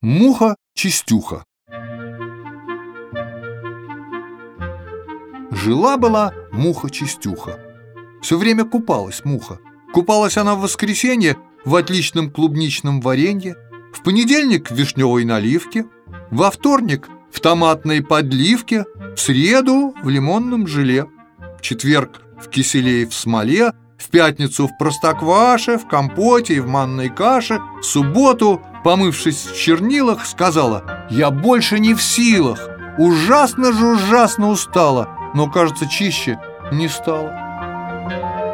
Муха-чистюха. Жила-была муха-чистюха. Все время купалась муха. Купалась она в воскресенье в отличном клубничном варенье, в понедельник в вишневой наливке, во вторник в томатной подливке, в среду в лимонном желе, в четверг в киселе и в смоле, в пятницу в простокваше, в компоте и в манной каше, в субботу, помывшись в чернилах, сказала: «Я больше не в силах, ужасно устала, но, кажется, чище не стала».